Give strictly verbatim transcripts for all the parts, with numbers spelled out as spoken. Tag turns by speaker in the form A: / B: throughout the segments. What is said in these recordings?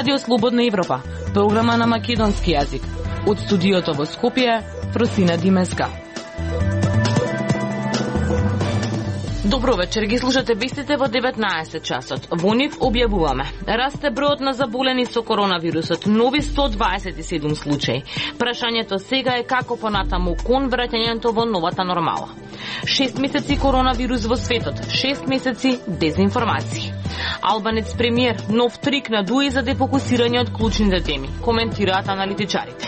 A: Радио Слободна Европа, програма на македонски јазик. Од студиото во Скопје, Фросина Димеска. Добро вечер, ги слушате вестите во деветнаесет часот. Во нив објавуваме: расте бројот на заболени со коронавирусот, нови сто дваесет и седум случаи. Прашањето сега е како понатаму кон враќањето во новата нормала. Шест месеци коронавирус во светот, шест месеци дезинформации. Албанец премиер, нов трик на Дуи за дефокусирање од клучните теми, коментираат аналитичарите.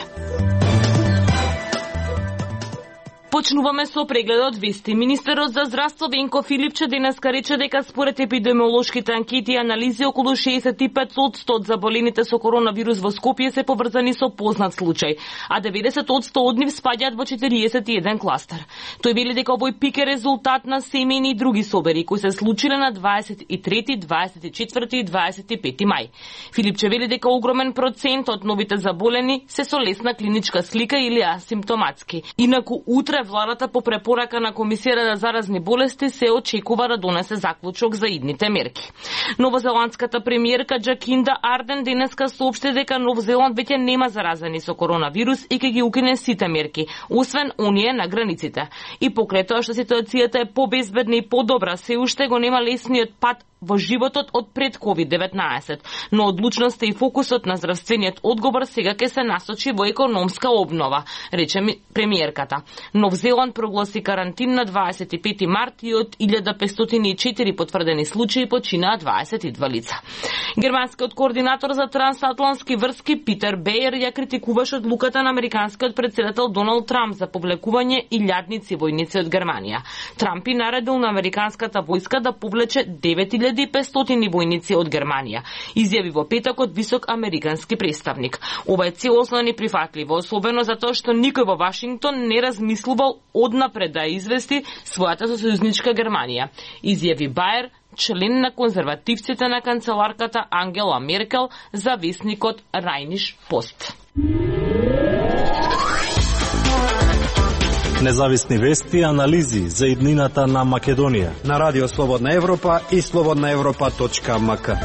A: Почнуваме со прегледот вести. Министерот за здравство Венко Филипче денеска рече дека според епидемиолошките анкети и анализи околу шеесет и пет одсто од заболените со коронавирус во Скопје се поврзани со познат случај, а деветдесет одсто од нив спаѓаат во четириесет и еден кластер. Тој вели дека овој пик е резултат на семејни и други собери кои се случиле на дваесет и трети, дваесет и четврти и дваесет и пети мај. Филипче вели дека огромен процент од новите заболени се со лесна клиничка слика или асимптоматски. Инаку утре владата по препорака на Комисијата за заразни болести се очекува да донесе заклучок за идните мерки. Новозеландската премиерка Джакинда Арден денеска соопшти дека Нов Зеланд веќе нема заразени со коронавирус и ќе ги укине сите мерки, освен оние на границите. И покрај тоа што ситуацијата е побезбедна и подобра, се уште го нема лесниот пат во животот од пред ковид деветнаесет, но одлучноста и фокусот на здравствениот одговор сега ќе се насочи во економска обнова, рече премиерката. Нов Зеланд прогласи карантин на дваесет и пети март и од илјада петстотини и четири потврдени случаи починаа дваесет и два лица. Германскиот координатор за трансатлантски врски Питер Бејер ја критикуваше одлуката на американскиот председател Доналд Трамп за повлекување илјадници војници од Германија. Трамп и наредил на американската војска да повлече девет илјади и петстотини војници од Германија, изјави во петокот висок американски представник. Ова е целосно неприфатливо, особено затоа што никој во Вашингтон не размислувал однапред да извести својата сојузничка Германија, изјави Бајер, член на конзервативците на канцеларката Ангела Меркел, за весникот Рајниш Пост.
B: Независни вести и анализи за иднината на Македонија
C: на Радио Слободна Европа и слободна европа точка ем ка.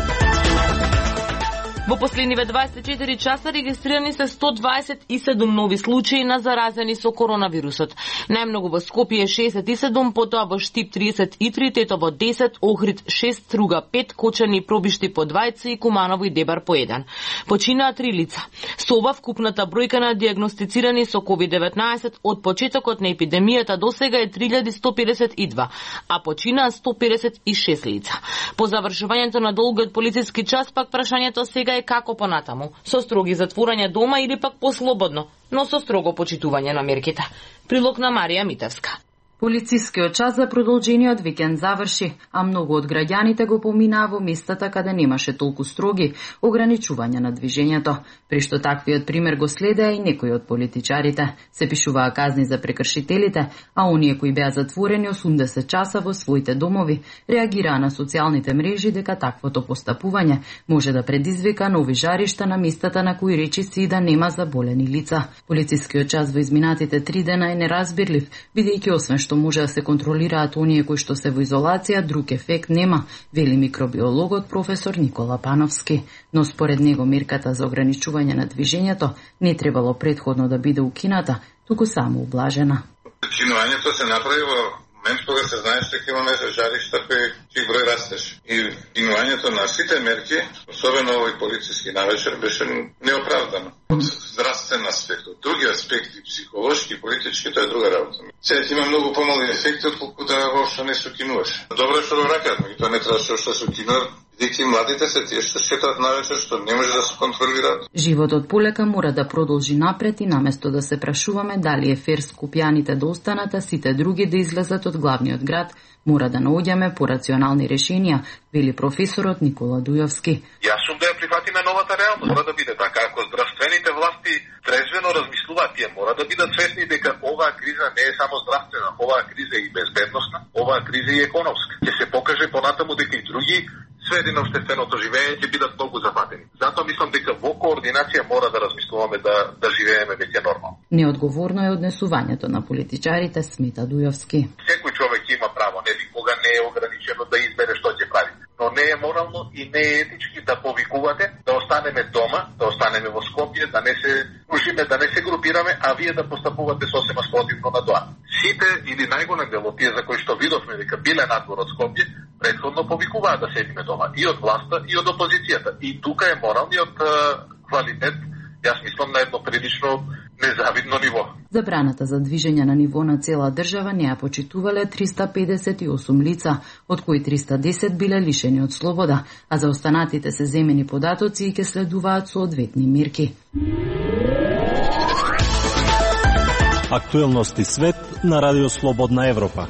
A: Во последниве дваесет и четири часа регистрирани се сто дваесет и седум нови случаи на заразени со коронавирусот. Најмногу во Скопје шеесет и седум, потоа во Штип триесет и три, Тетово десет, Охрид шест, Струга пет, Кочани и Пробишти по двајца и Куманово и Дебар по еден. Починаа три лица. Со ова вкупната бројка на диагностицирани со ковид деветнаесет од почетокот на епидемијата до сега е три илјади сто педесет и два, а починаа сто педесет и шест лица. По завршувањето на долгиот полициски час пак прашањето сега е како понатаму, со строги затворања дома или пак послободно, но со строго почитување на мерките. Прилог на Марија Митевска.
D: Полицискиот час за продолжениот викенд заврши, а многу од граѓаните го поминаа во местата каде немаше толку строги ограничувања на движењето. При што таквиот пример го следеа и некои од политичарите. Се пишуваа казни за прекршителите, а оние кои беа затворени осумдесет часа во своите домови реагираа на социјалните мрежи дека таквото постапување може да предизвика нови жаришта на местата на кои речиси и да нема заболени лица. Полицискиот час во изминатите три дена е неразбирлив, бидејќи освен што може да се контролираат оние кои што се во изолација, друг ефект нема, вели микробиологот професор Никола Пановски. Но според него мерката за ограничување на движењето не требало предходно да биде укината, туку само ублажена.
E: Чинувањето се направи во момент кога се знаеш дека имаме жаришта кои чиј број растеш. И чинувањето на сите мерки, особено овој полициски навечер, беше неоправдано. Од здравствен аспект, од други аспекти, психолошки, политички, тоа е друга работа. Сега има многу помали ефекти, отколку да воопшто не се укинуваш. Добро е што го ракат, но и тоа не требаше што се укинува. Бидејќи младите се тие што шетаат навечер, што не може да се контролираат.
D: Животот полека мора да продолжи напред и наместо да се прашуваме дали е фер скопјаните да останат, а сите други да излезат од главниот град, мора да наоѓаме порационални решенија, вели професорот Никола Дујовски.
F: Јас сум да ја прифатиме новата реалност. Мора да биде така. Ако здравствените власти трезвено размислуваат, тие мора да бидат свесни дека оваа криза не е само здравствена, оваа криза е и безбедносна, оваа криза е и економска. Ќе се покаже понатаму дека и други сфери на општественото живење ќе бидат многу запатени. Затоа мислам дека во координација мора да размислуваме да да живееме веќе нормално.
D: Неодговорно е однесувањето на политичарите, смета Дујовски.
F: Секој човек има право, не никога не е ограничено да избере што ќе прави. но не е морално и не е етички да повикувате, да останеме дома, да останеме во Скопје, да не се дружиме, да не се групираме, а вие да постапувате сосема спротивно на тоа. Сите или најголем дел од тие за кои што видовме дека биле надвор од Скопје, претходно повикуваат да седиме дома и од власта и од опозицијата. И тука е моралниот квалитет, јас мислам, на едно прилично незавидно ниво.
D: Забраната за движење на ниво на цела држава не ја почитувале триста педесет и осум лица, од кои триста десет биле лишени од слобода, а за останатите се земени податоци и ќе следуваат соодветни мерки.
B: Актуелности свет на Радио Слободна Европа.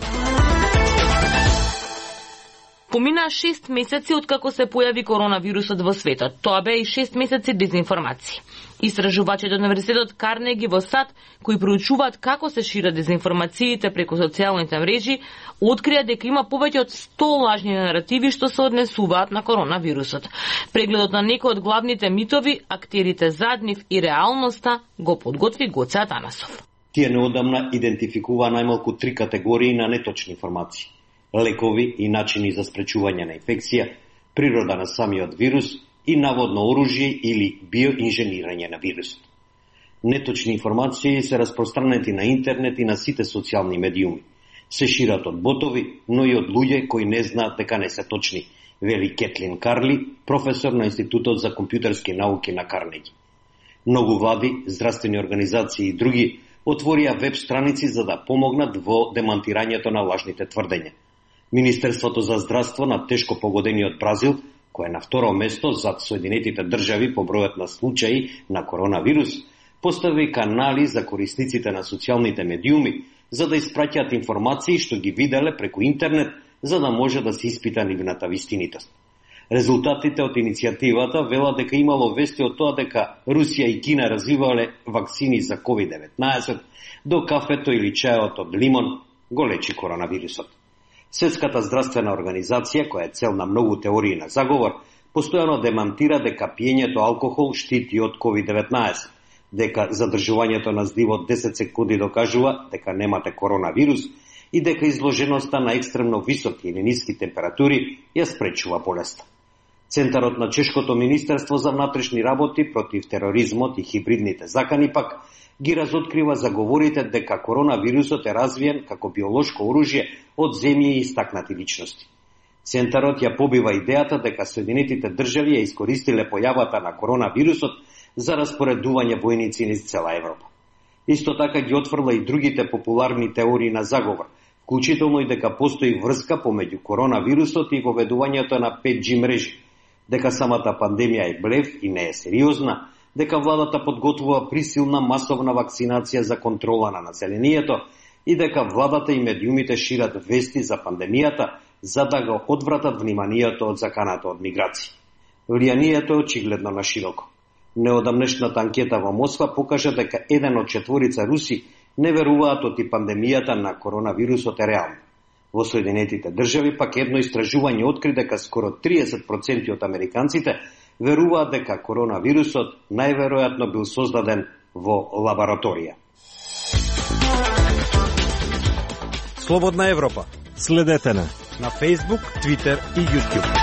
A: Помина шест месеци откако се појави коронавирусот во светот. Тоа беа и шест месеци дезинформации. Истражувачите од Универзитетот Карнеги во САД, кои проучуваат како се шират дезинформациите преку социјалните мрежи, открија дека има повеќе од сто лажни наративи што се однесуваат на коронавирусот. Прегледот на некои од главните митови, актерите зад нив и реалноста го подготви Гоце Атанасов.
G: Тие неодамна идентификуваа најмалку три категории на неточни информации: лекови и начини за спречување на инфекција, природа на самиот вирус и наводно оружје или биоинженирање на вирусот. Неточни информации се распространети на интернет и на сите социјални медиуми. Се шират од ботови, но и од луѓе кои не знаат дека не се точни, вели Кетлин Карли, професор на Институтот за компјутерски науки на Карнеги. Многу влади, здравствени организации и други отворија веб страници за да помогнат во демантирањето на лажните тврдења. Министерството за здравство на тешко погодениот Бразил, кој е на второ место зад Соединетите држави по бројот на случаи на коронавирус, постави канали за корисниците на социјалните медиуми за да испраќаат информации што ги виделе преку интернет, за да може да се испита нивната вистинитост. Резултатите од иницијативата велат дека имало вести од тоа дека Русија и Кина развивале вакцини за ковид деветнаесет, до кафето или чајот од лимон го лечи коронавирусот. Светската здравствена организација, која е цел на многу теории на заговор, постојано демантира дека пиењето алкохол штити од ковид деветнаесет, дека задржувањето на здивот десет секунди докажува дека немате коронавирус и дека изложеноста на екстремно високи или ниски температури ја спречува болеста. Центарот на Чешкото Министерство за внатрешни работи против тероризмот и хибридните закани пак ги разоткрива заговорите дека коронавирусот е развиен како биолошко оружје од земји и истакнати личности. Центарот ја побива идејата дека Соединетите држави ја искористиле појавата на коронавирусот за распоредување војници низ цела Европа. Исто така ги отфрла и другите популарни теории на заговор, вклучително и дека постои врска помеѓу коронавирусот и воведувањето на пет джи мрежи, дека самата пандемија е блеф и не е сериозна, дека владата подготвува присилна масовна вакцинација за контрола на населението и дека владата и медиумите шират вести за пандемијата за да го одвратат вниманието од заканата од миграција. Влијанието е очигледно на широко. Неодамнешната анкета во Москва покажа дека еден од четворица руси не веруваат оти пандемијата на коронавирусот е реална. Во Соединетите држави пак едно истражување откри дека скоро триесет проценти од американците веруваат дека коронавирусот најверојатно бил создаден во лабораторија.
C: Слободна Европа.
B: Следете на
C: на Facebook, Twitter и YouTube.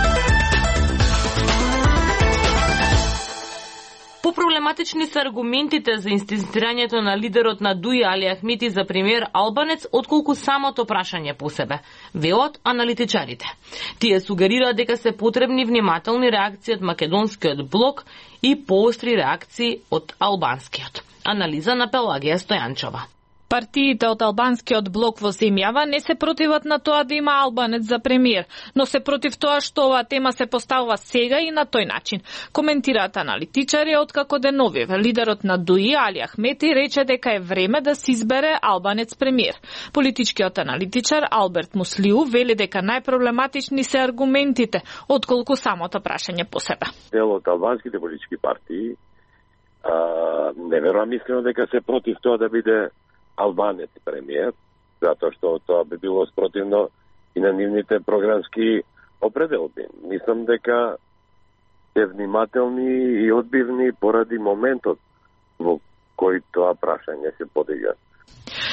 A: Проблематични се аргументите за инстинстирањето на лидерот на ДУИ Али Ахмети за премиер Албанец, отколку самото прашање по себе, велат аналитичарите. Тие сугерираат дека се потребни внимателни реакции од македонскиот блок и поостри реакции од албанскиот. Анализа на Пелагија Стојанчова.
H: Партиите од албанскиот блок во земјава не се противат на тоа да има албанец за премиер, но се против тоа што оваа тема се поставува сега и на тој начин. Коментираат аналитичари откако деновив. Лидерот на ДУИ Али Ахмети рече дека е време да се избере албанец премиер. Политичкиот аналитичар Алберт Муслиу вели дека најпроблематични се аргументите, отколку самото прашање по себе.
I: Дел од албанските политички партии а, не верувам искрено дека се против тоа да биде албанец премиер, затоа што тоа би било спротивно и на нивните програмски определби. Мислам дека се внимателни и одбивни поради моментот во кој тоа прашање се подига.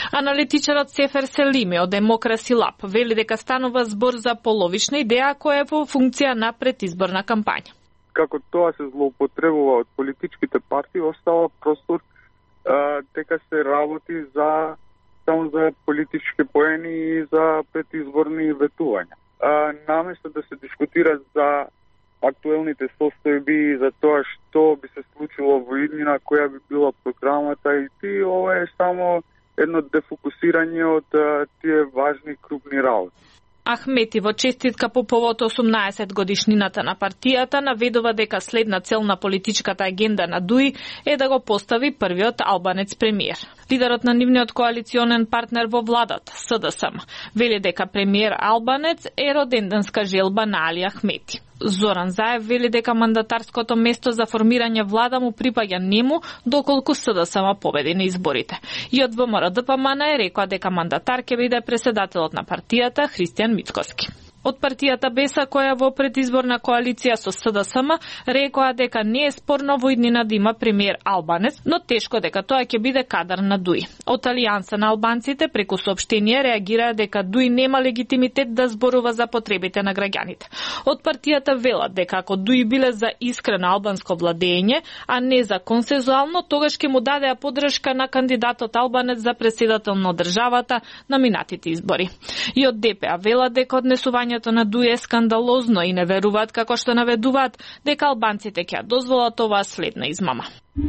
H: Аналитичарот Сефер Селими од Democracy Lab вели дека станува збор за половична идеја која е во функција на предизборна кампања.
J: Како тоа се злоупотребува од политичките партии, остава простор а, дека се работи за само за политички поени и за предизборни ветувања. А, наместо да се дискутира за актуелните состојби и за тоа што би се случило во иднина, која би била програмата и ти, ова е само едно дефокусирање од а, тие важни крупни работи.
H: Ахмети во честитка по повод осумнаесет годишнината на партијата наведува дека следна цел на политичката агенда на ДУИ е да го постави првиот албанец премиер. Лидерот на нивниот коалиционен партнер во владата, СДСМ, вели дека премиер албанец е роденденска желба на Али Ахмети. Зоран Заев вели дека мандатарското место за формирање влада му припаѓа нему доколку СДСМ победи на изборите. И од ВМРО-ДПМН е рекоа дека мандатар ќе биде преседателот на партијата Христијан Мицкоски. Од партијата Беса, која во предизборна коалиција со СДСМ, рекоа дека не е спорно во иднина да има премиер албанец, но тешко дека тоа ќе биде кадар на ДУИ. Од Алијанса на албанците преку соопштение реагираа дека ДУИ нема легитимитет да зборува за потребите на граѓаните. Од партијата велат дека ако ДУИ биле за искрено албанско владење, а не за консензуално, тогаш ќе му дадеа поддршка на кандидатот албанец за преседател на државата на минатите избори. И од ДПА велат дека однесување на ДУИ е скандалозно и не веруваат како што наведуваат дека албанците ќе дозволат оваа следна измама.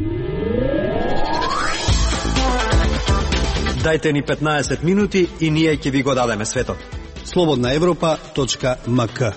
C: Дајте ни петнаесет минути и ние ќе ви го дадеме светот. слободна европа точка ем ка.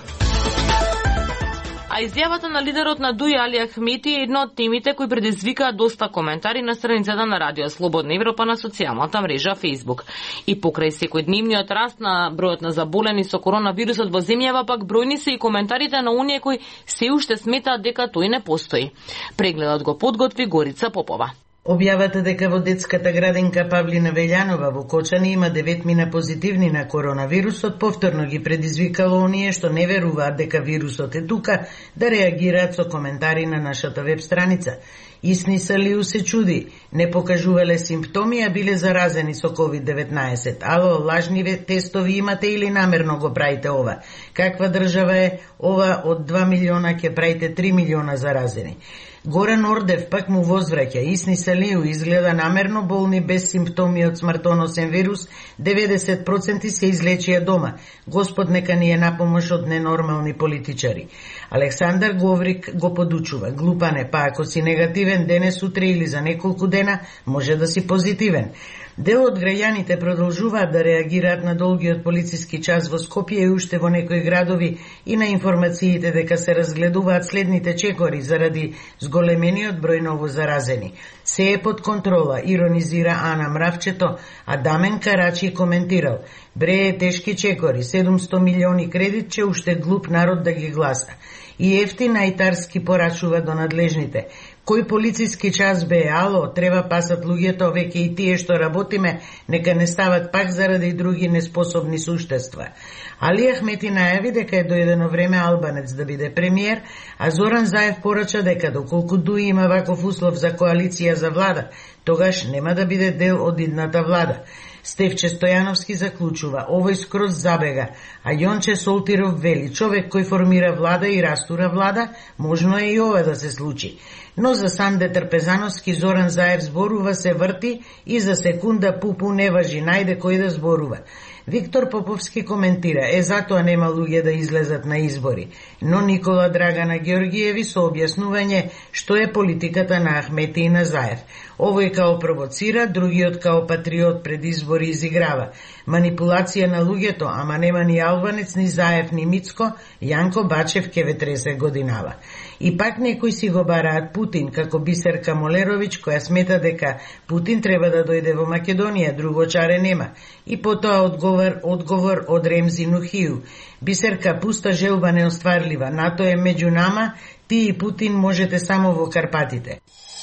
A: А изјавата на лидерот на ДУИ Али Ахмети е една од темите кои предизвикаа доста коментари на страницата на Радио Слободна Европа на социјалната мрежа Facebook. И покрај секојдневниот раст на бројот на заболени со коронавирусот во земјава, пак бројни се и коментарите на оние кои се уште сметаат дека тој не постои. Прегледот го подготви Горица Попова.
K: Објавата дека во детската градинка Павлина Велјанова во Кочани има деветмина позитивни на коронавирусот, повторно ги предизвикало оние што не веруваат дека вирусот е тука да реагираат со коментари на нашата веб страница. Исни Салиу се чуди, не покажувале симптоми, а биле заразени со ковид деветнаесет. Ало, лажни тестови имате или намерно го правите ова? Каква држава е ова? Од два милиона ќе правите три милиона заразени. Горан Ордев пак му возвраќа. Исни Салиу изгледа намерно болни без симптоми од смртоносен вирус, деветдесет проценти се излечија дома. Господ нека ни е на помош од ненормални политичари. Александар Говрик го подучува. Глупане, па ако си негативен денес, утре или за неколку дена, може да си позитивен. Дел од граѓаните продолжуваат да реагираат на долгиот полициски час во Скопје и уште во некои градови и на информациите дека се разгледуваат следните чекори заради зголемениот број ново заразени. Се е под контрола, иронизира Ана Мравчето, а Дамен Карачи коментирал: бре, тешки чекори, седумсто милиони кредит, че уште глуп народ да ги гласа. И ефтин ајтарски порачува до надлежните. Кој полициски час бе, ало, треба пасат луѓето, веќе и тие што работиме, нека не стават пак заради други неспособни суштества. Али Ахмети најави дека е дојдено време албанец да биде премиер, а Зоран Заев порача дека доколку ДУИ има ваков услов за коалиција за влада, тогаш нема да биде дел од идната влада. Стефче Стојановски заклучува: овој скроз забега, а Јонче Солтиров вели: човек кој формира влада и растура влада, можно е и ова да се случи. Но за Санде Трпезановски Зоран Заев зборува, се врти и за секунда пупу не важи, најде кој да зборува. Виктор Поповски коментира: е, затоа нема луѓе да излезат на избори. Но Никола Драгана Георгиеви со објаснување што е политиката на Ахмети и на Заев. Овој као провоцира, другиот као патриот пред избори изиграва. Манипулација на луѓето, ама нема ни албанец, ни Заев, ни Мицко, Јанко Бачев ке ве тресе годинава. И пак некои си го бараат Путин, како Бисерка Молеровиќ, која смета дека Путин треба да дојде во Македонија, друго чаре нема. И потоа одговор, одговор од Ремзи Нухију: Бисерка, пуста желба неостварлива, НАТО е меѓу нама, ти и Путин можете само во Карпатите.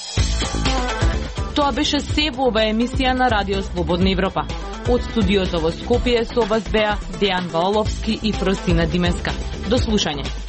A: Тоа беше се во оваа емисија на Радио Слободна Европа. Од студиото во Скопје со вас беа Дејан Ваоловски и Фросина Димеска. До слушање.